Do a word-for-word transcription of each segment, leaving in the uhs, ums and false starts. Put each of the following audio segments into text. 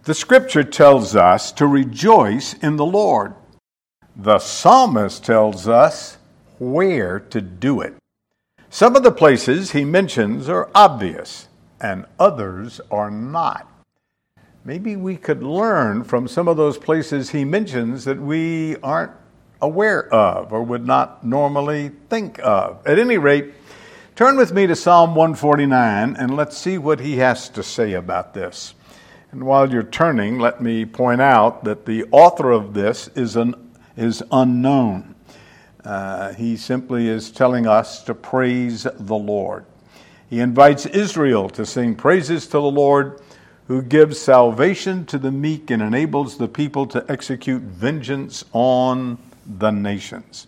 The scripture tells us to rejoice in the Lord. The psalmist tells us where to do it. Some of the places he mentions are obvious, and others are not. Maybe we could learn from some of those places he mentions that we aren't aware of or would not normally think of. At any rate, turn with me to Psalm one forty-nine and let's see what he has to say about this. And while you're turning, let me point out that the author of this is an is unknown. Uh, he simply is telling us to praise the Lord. He invites Israel to sing praises to the Lord, who gives salvation to the meek and enables the people to execute vengeance on the nations.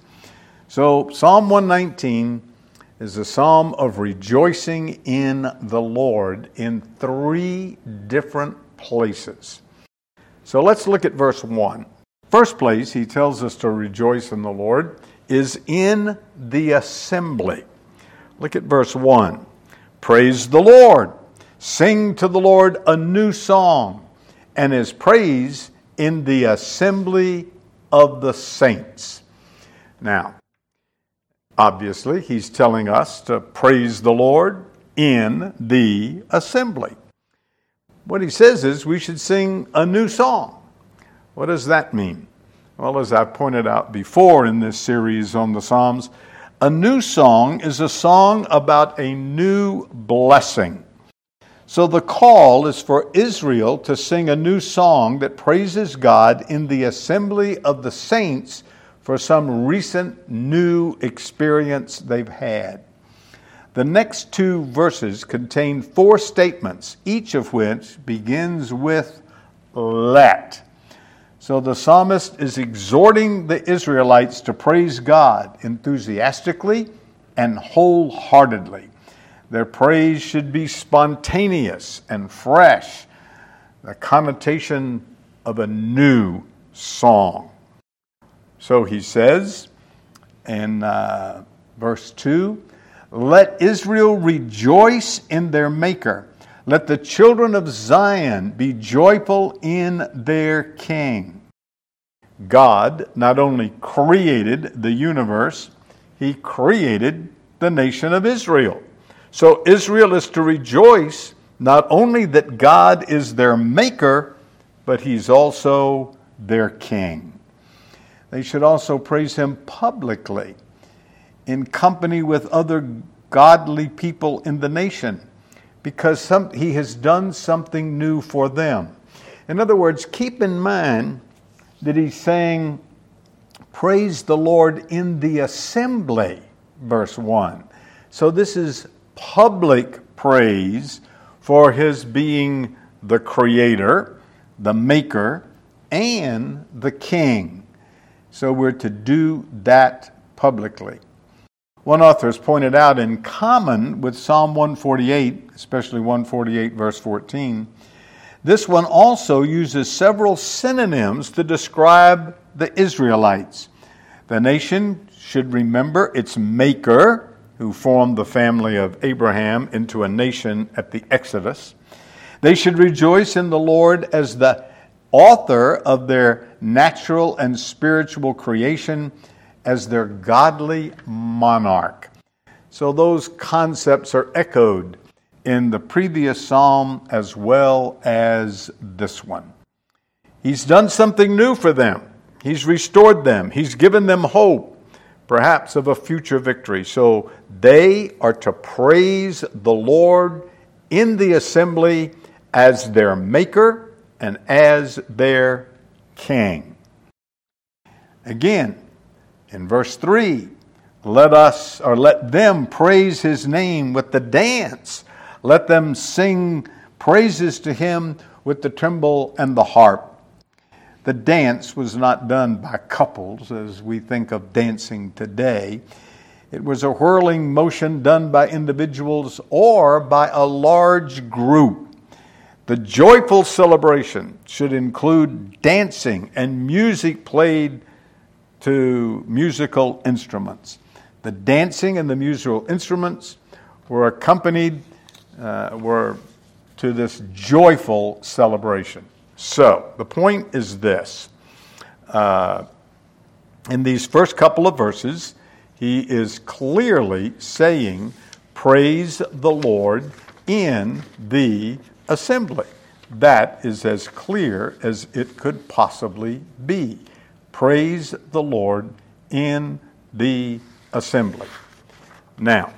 So Psalm one nineteen is a psalm of rejoicing in the Lord in three different places. So let's look at verse one. First place he tells us to rejoice in the Lord is in the assembly. Look at verse one. Praise the Lord. Sing to the Lord a new song, and his praise in the assembly of the saints. Now, obviously, he's telling us to praise the Lord in the assembly. What he says is we should sing a new song. What does that mean? Well, as I've pointed out before in this series on the Psalms, a new song is a song about a new blessing. So the call is for Israel to sing a new song that praises God in the assembly of the saints for some recent new experience they've had. The next two verses contain four statements, each of which begins with let. So the psalmist is exhorting the Israelites to praise God enthusiastically and wholeheartedly. Their praise should be spontaneous and fresh, the connotation of a new song. So he says in uh, verse two, let Israel rejoice in their Maker. Let the children of Zion be joyful in their King. God not only created the universe, he created the nation of Israel. So Israel is to rejoice not only that God is their Maker, but he's also their King. They should also praise him publicly in company with other godly people in the nation, because some, he has done something new for them. In other words, keep in mind that he's saying, praise the Lord in the assembly, verse one. So this is public praise for his being the creator, the maker, and the king. So we're to do that publicly. One author has pointed out, in common with Psalm one forty-eight, especially one forty-eight verse fourteen, this one also uses several synonyms to describe the Israelites. The nation should remember its maker, who formed the family of Abraham into a nation at the Exodus. They should rejoice in the Lord as the author of their natural and spiritual creation, as their godly monarch. So those concepts are echoed in the previous psalm as well as this one. He's done something new for them. He's restored them. He's given them hope, perhaps of a future victory. So they are to praise the Lord in the assembly as their maker and as their king. Again, in verse three, let us or let them praise his name with the dance. Let them sing praises to him with the timbrel and the harp. The dance was not done by couples as we think of dancing today. It was a whirling motion done by individuals or by a large group. The joyful celebration should include dancing and music played to musical instruments. The dancing and the musical instruments were accompanied uh, were to this joyful celebration. So, the point is this. Uh, in these first couple of verses, he is clearly saying, praise the Lord in the assembly. That is as clear as it could possibly be. Praise the Lord in the assembly. Now,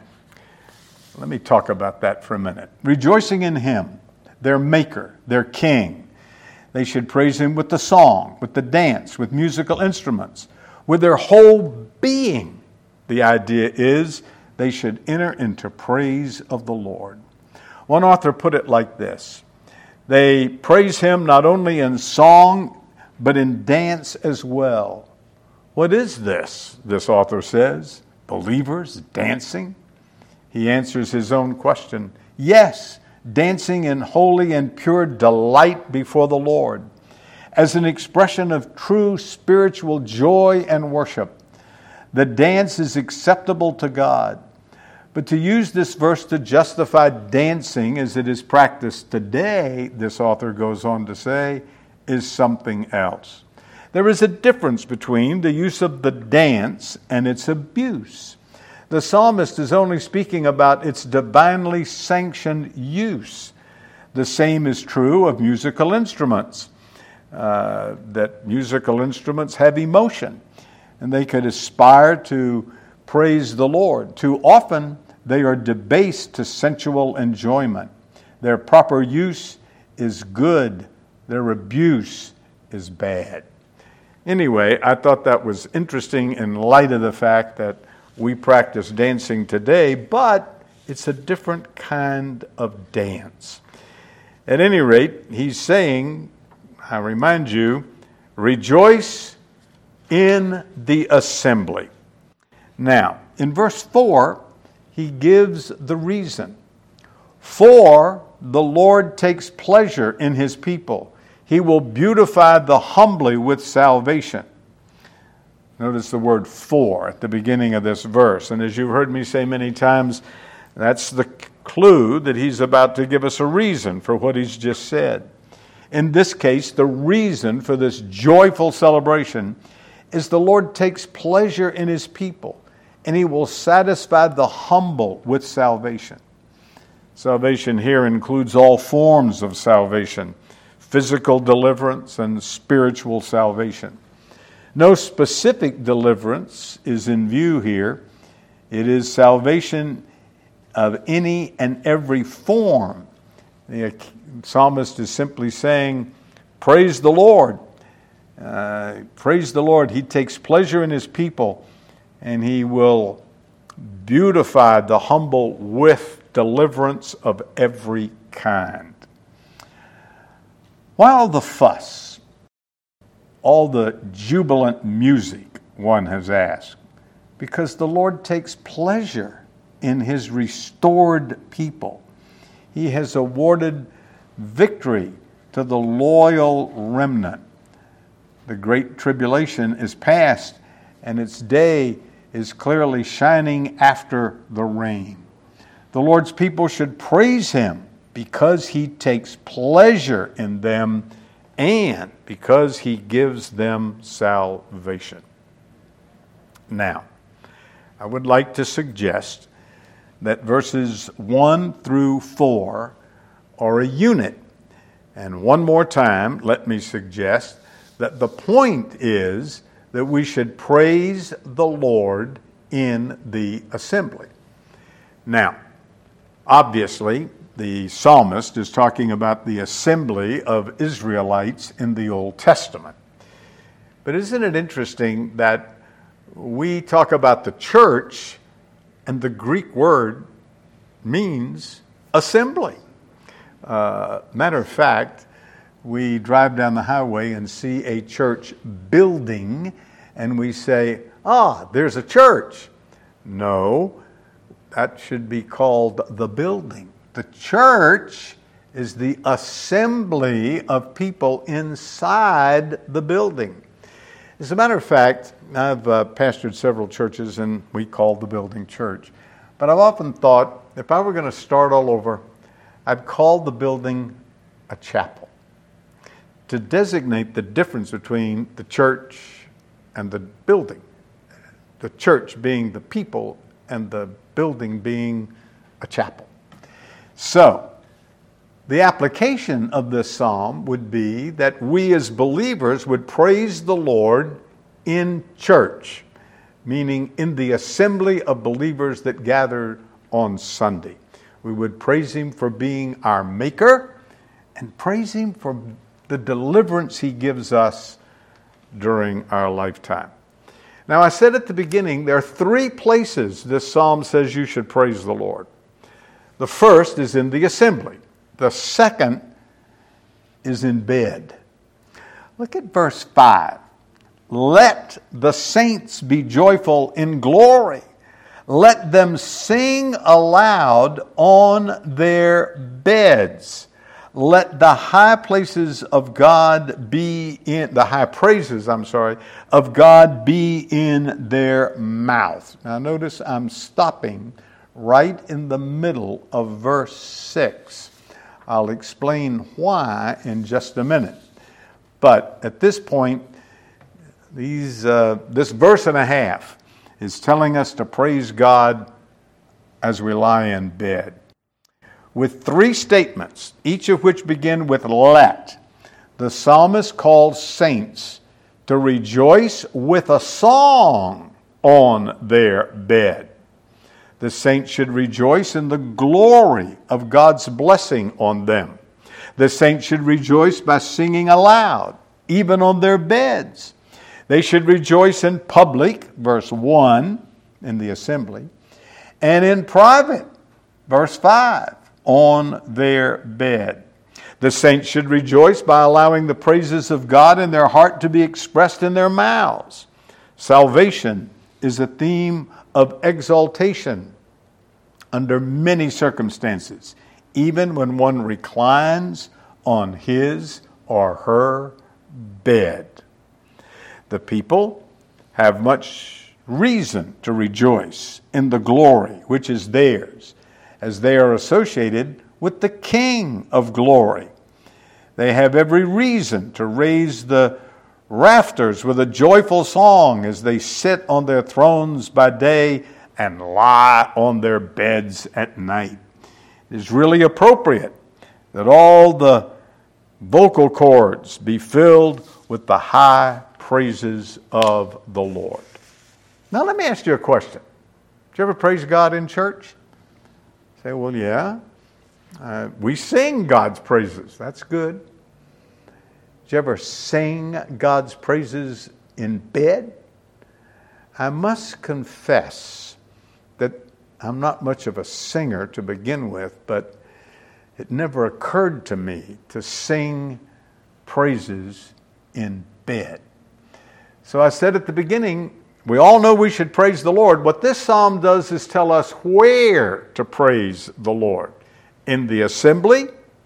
let me talk about that for a minute. Rejoicing in Him, their Maker, their King. They should praise Him with the song, with the dance, with musical instruments, with their whole being. The idea is they should enter into praise of the Lord. One author put it like this. They praise Him not only in song, but in dance as well. What is this? This author says. Believers dancing? He answers his own question. Yes, dancing in holy and pure delight before the Lord, as an expression of true spiritual joy and worship. The dance is acceptable to God. But to use this verse to justify dancing as it is practiced today, this author goes on to say, is something else. There is a difference between the use of the dance and its abuse. The psalmist is only speaking about its divinely sanctioned use. The same is true of musical instruments, uh, that musical instruments have emotion, and they could aspire to praise the Lord. Too often, they are debased to sensual enjoyment. Their proper use is good. Their abuse is bad. Anyway, I thought that was interesting in light of the fact that we practice dancing today, but it's a different kind of dance. At any rate, he's saying, I remind you, rejoice in the assembly. Now, in verse four, he gives the reason. For the Lord takes pleasure in His people. He will beautify the humbly with salvation. Notice the word for at the beginning of this verse. And as you've heard me say many times, that's the clue that he's about to give us a reason for what he's just said. In this case, the reason for this joyful celebration is the Lord takes pleasure in His people, and He will satisfy the humble with salvation. Salvation here includes all forms of salvation, physical deliverance and spiritual salvation. No specific deliverance is in view here. It is salvation of any and every form. The psalmist is simply saying, praise the Lord. Uh, praise the Lord. He takes pleasure in His people, and He will beautify the humble with deliverance of every kind. While the fuss, all the jubilant music, one has asked, because the Lord takes pleasure in His restored people. He has awarded victory to the loyal remnant. The great tribulation is past, and its day is clearly shining after the rain. The Lord's people should praise Him because He takes pleasure in them and because He gives them salvation. Now, I would like to suggest that verses one through four are a unit. And one more time, let me suggest that the point is that we should praise the Lord in the assembly. Now, obviously, the psalmist is talking about the assembly of Israelites in the Old Testament. But isn't it interesting that we talk about the church, and the Greek word means assembly? Uh, matter of fact, we drive down the highway and see a church building, and we say, ah, there's a church. No, that should be called the building. The church is the assembly of people inside the building. As a matter of fact, I've uh, pastored several churches, and we call the building church. But I've often thought, if I were going to start all over, I'd call the building a chapel. to designate the difference between the church and the building. The church being the people and the building being a chapel. So, the application of this psalm would be that we as believers would praise the Lord in church, meaning in the assembly of believers that gather on Sunday. We would praise Him for being our Maker and praise Him for the deliverance He gives us during our lifetime. Now, I said at the beginning, there are three places this psalm says you should praise the Lord. The first is in the assembly. The second is in bed. Look at verse five. Let the saints be joyful in glory. Let them sing aloud on their beds. Let the high places of God be in, the high praises, I'm sorry, of God be in their mouth. Now notice I'm stopping right in the middle of verse six. I'll explain why in just a minute. But at this point, these uh, this verse and a half is telling us to praise God as we lie in bed, with three statements, each of which begin with let. The psalmist calls saints to rejoice with a song on their bed. The saints should rejoice in the glory of God's blessing on them. The saints should rejoice by singing aloud, even on their beds. They should rejoice in public, verse one, in the assembly, and in private, verse five, on their bed. The saints should rejoice by allowing the praises of God in their heart to be expressed in their mouths. Salvation is a theme of exaltation under many circumstances, even when one reclines on his or her bed. The people have much reason to rejoice in the glory which is theirs, as they are associated with the King of glory. They have every reason to raise the rafters with a joyful song as they sit on their thrones by day and lie on their beds at night. It is really appropriate that all the vocal cords be filled with the high praises of the Lord. Now let me ask you a question. Did you ever praise God in church? Say, well, yeah. Uh, we sing God's praises. That's good. Did you ever sing God's praises in bed? I must confess that I'm not much of a singer to begin with, but it never occurred to me to sing praises in bed. So I said at the beginning, we all know we should praise the Lord. What this psalm does is tell us where to praise the Lord. In the assembly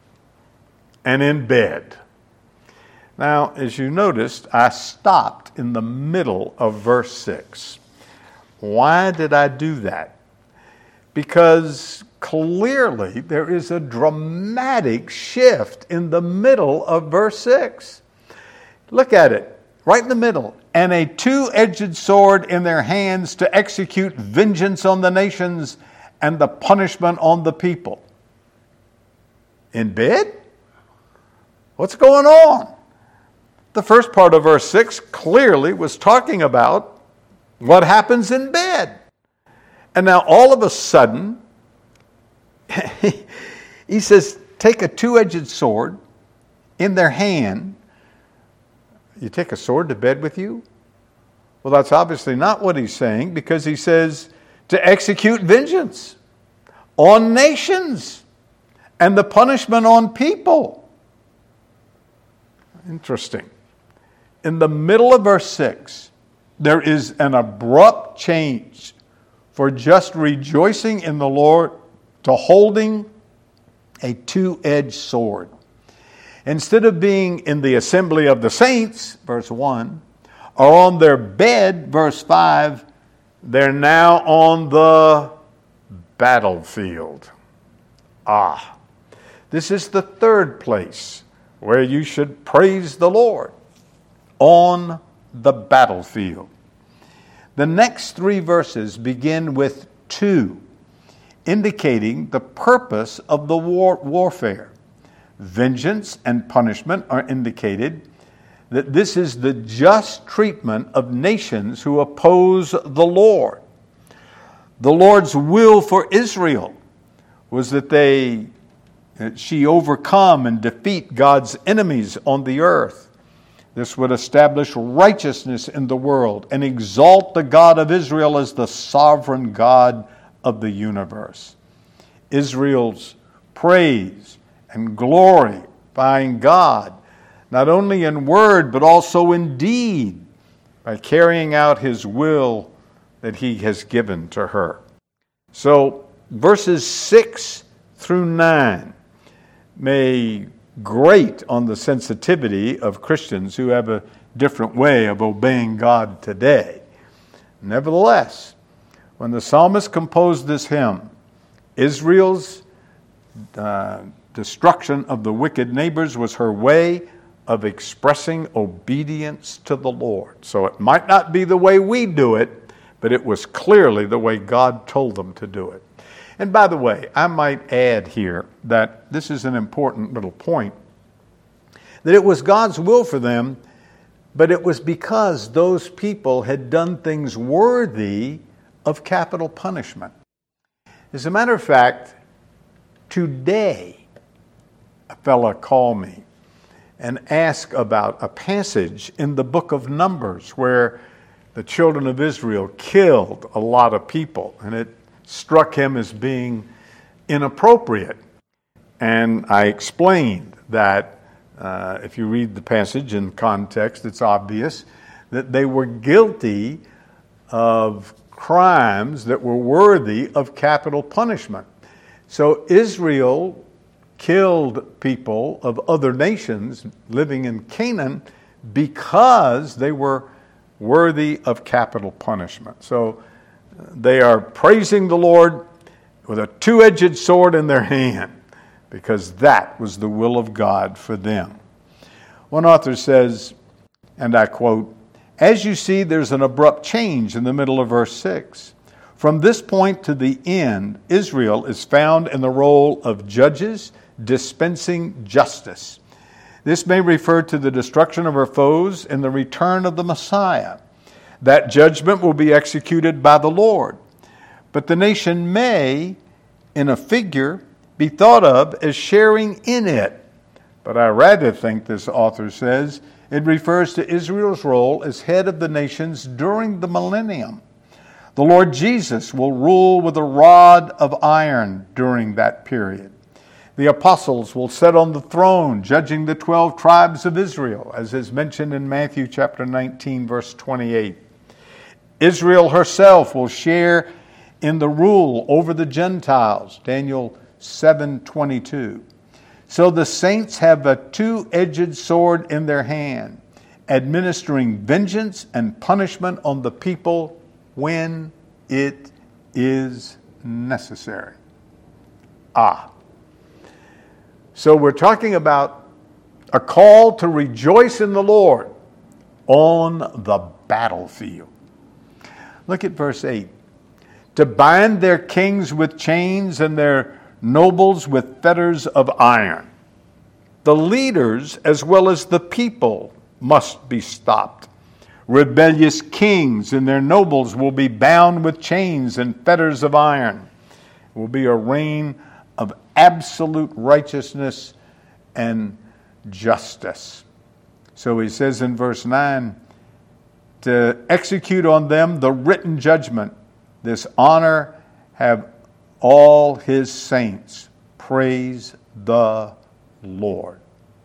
and in bed. Now, as you noticed, I stopped in the middle of verse six. Why did I do that? Because clearly there is a dramatic shift in the middle of verse six. Look at it, right in the middle. And a two-edged sword in their hands to execute vengeance on the nations and the punishment on the people. In bed? What's going on? The first part of verse six clearly was talking about what happens in bed. And now all of a sudden, he says, take a two-edged sword in their hand. You take a sword to bed with you? Well, that's obviously not what he's saying, because he says to execute vengeance on nations and the punishment on people. Interesting. In the middle of verse six, there is an abrupt change for just rejoicing in the Lord to holding a two-edged sword. Instead of being in the assembly of the saints, verse one, or on their bed, verse five, they're now on the battlefield. Ah, this is the third place where you should praise the Lord on the battlefield. The next three verses begin with to, indicating the purpose of the war, warfare. Vengeance and punishment are indicated that this is the just treatment of nations who oppose the Lord. The Lord's will for Israel was that they, that she overcome and defeat God's enemies on the earth. This would establish righteousness in the world and exalt the God of Israel as the sovereign God of the universe. Israel's praise and glorifying God, not only in word but also in deed, by carrying out His will that He has given to her. So verses six through nine may grate on the sensitivity of Christians who have a different way of obeying God today. Nevertheless, when the psalmist composed this hymn, Israel's uh, destruction of the wicked neighbors was her way of expressing obedience to the Lord. So it might not be the way we do it, but it was clearly the way God told them to do it. And by the way, I might add here that this is an important little point, that it was God's will for them, but it was because those people had done things worthy of capital punishment. As a matter of fact, today, a fella called me and asked about a passage in the book of Numbers where the children of Israel killed a lot of people, and it struck him as being inappropriate. And I explained that uh, if you read the passage in context, it's obvious that they were guilty of crimes that were worthy of capital punishment. So Israel killed people of other nations living in Canaan because they were worthy of capital punishment. So they are praising the Lord with a two-edged sword in their hand because that was the will of God for them. One author says, and I quote, "As you see, there's an abrupt change in the middle of verse six. From this point to the end, Israel is found in the role of judges dispensing justice. This may refer to the destruction of her foes and the return of the Messiah. That judgment will be executed by the Lord. But the nation may, in a figure, be thought of as sharing in it. But I rather think, this author says, it refers to Israel's role as head of the nations during the millennium. The Lord Jesus will rule with a rod of iron during that period. The apostles will sit on the throne, judging the twelve tribes of Israel, as is mentioned in Matthew chapter nineteen, verse twenty-eight. Israel herself will share in the rule over the Gentiles, Daniel seven twenty-two. So the saints have a two-edged sword in their hand, administering vengeance and punishment on the people when it is necessary. Ah. So we're talking about a call to rejoice in the Lord on the battlefield. Look at verse eight. To bind their kings with chains and their nobles with fetters of iron. The leaders as well as the people must be stopped. Rebellious kings and their nobles will be bound with chains and fetters of iron. It will be a reign of absolute righteousness and justice. So he says in verse nine, to execute on them the written judgment, this honor have all his saints. Praise the Lord.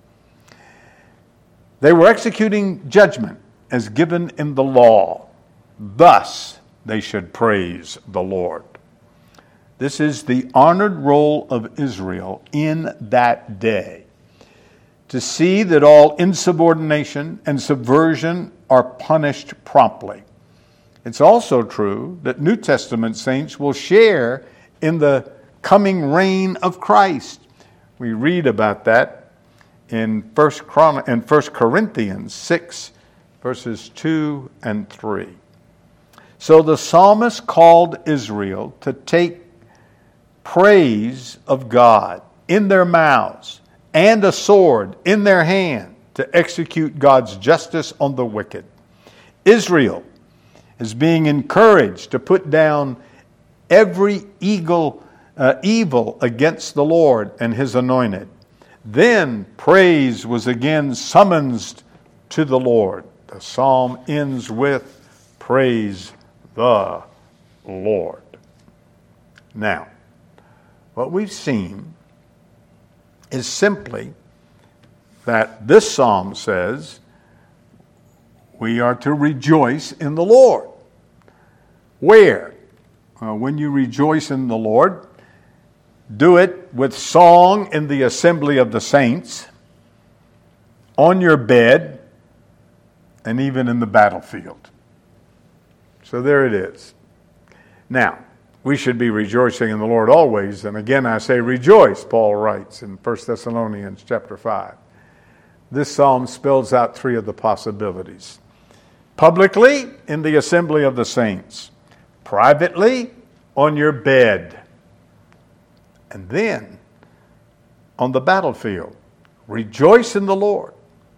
They were executing judgment as given in the law. Thus they should praise the Lord. This is the honored role of Israel in that day, to see that all insubordination and subversion are punished promptly. It's also true that New Testament saints will share in the coming reign of Christ. We read about that in First Chron- in First Corinthians six, verses two and three. So the psalmist called Israel to take praise of God in their mouths and a sword in their hand to execute God's justice on the wicked. Israel is being encouraged to put down every evil, uh, evil against the Lord and His anointed. Then praise was again summoned to the Lord. The psalm ends with, praise the Lord. Now, what we've seen is simply that this psalm says we are to rejoice in the Lord. Where? Uh, when you rejoice in the Lord, do it with song in the assembly of the saints, on your bed, and even in the battlefield. So there it is. Now, we should be rejoicing in the Lord always. And again, I say rejoice, Paul writes in First Thessalonians chapter five. This psalm spells out three of the possibilities. Publicly, in the assembly of the saints. Privately, on your bed. And then, on the battlefield. Rejoice in the Lord.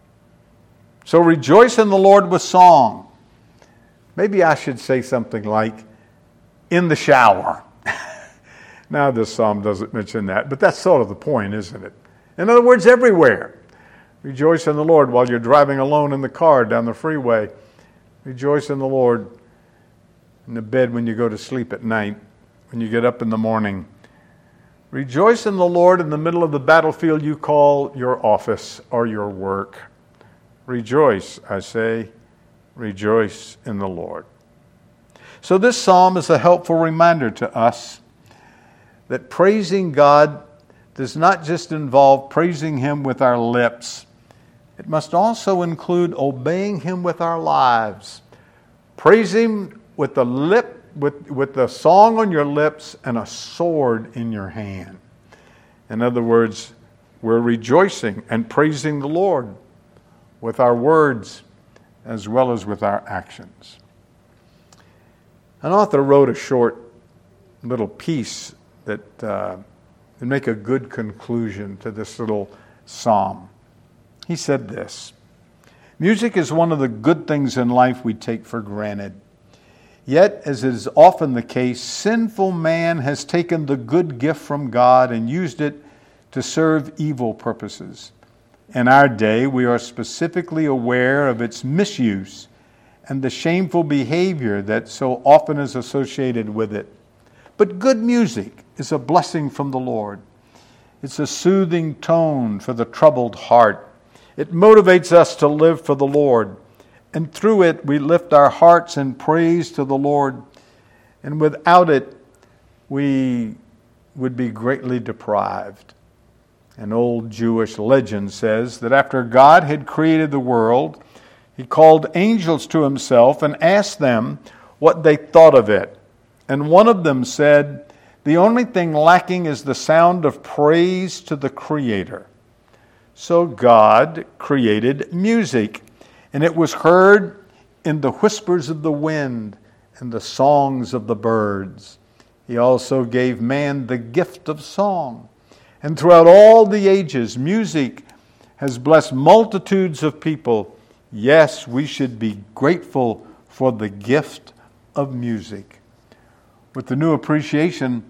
So rejoice in the Lord with song. Maybe I should say something like, in the shower. Now this psalm doesn't mention that, but that's sort of the point, isn't it? In other words, everywhere. Rejoice in the Lord while you're driving alone in the car down the freeway. Rejoice in the Lord in the bed when you go to sleep at night, when you get up in the morning. Rejoice in the Lord in the middle of the battlefield you call your office or your work. Rejoice, I say, rejoice in the Lord. So this psalm is a helpful reminder to us that praising God does not just involve praising Him with our lips. It must also include obeying Him with our lives. Praise Him with the lip, with, with the song on your lips and a sword in your hand. In other words, we're rejoicing and praising the Lord with our words as well as with our actions. An author wrote a short little piece that uh, would make a good conclusion to this little psalm. He said this: music is one of the good things in life we take for granted. Yet, as is often the case, sinful man has taken the good gift from God and used it to serve evil purposes. In our day, we are specifically aware of its misuse and the shameful behavior that so often is associated with it. But good music is a blessing from the Lord. It's a soothing tone for the troubled heart. It motivates us to live for the Lord. And through it, we lift our hearts in praise to the Lord. And without it, we would be greatly deprived. An old Jewish legend says that after God had created the world, He called angels to Himself and asked them what they thought of it. And one of them said, "The only thing lacking is the sound of praise to the Creator." So God created music, and it was heard in the whispers of the wind and the songs of the birds. He also gave man the gift of song. And throughout all the ages, music has blessed multitudes of people. Yes, we should be grateful for the gift of music. With the new appreciation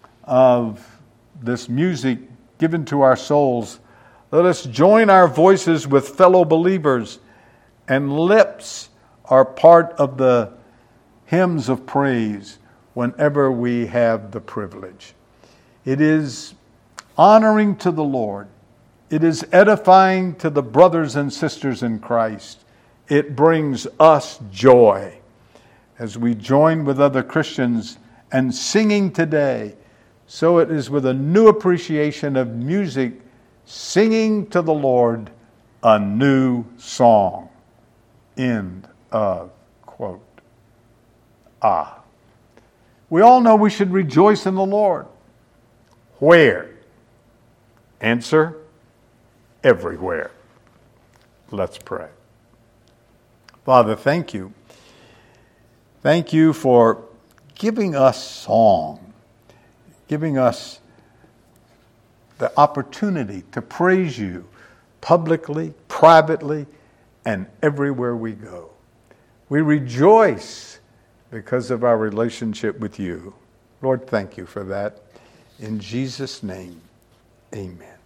of this music given to our souls, let us join our voices with fellow believers, and lips are part of the hymns of praise whenever we have the privilege. It is honoring to the Lord. It is edifying to the brothers and sisters in Christ. It brings us joy as we join with other Christians and singing today. So it is with a new appreciation of music, singing to the Lord a new song. End of quote. Ah. We all know we should rejoice in the Lord. Where? Answer, everywhere. Let's pray. Father, thank you. Thank you for giving us song, giving us the opportunity to praise you publicly, privately, and everywhere we go. We rejoice because of our relationship with you. Lord, thank you for that. In Jesus' name, amen.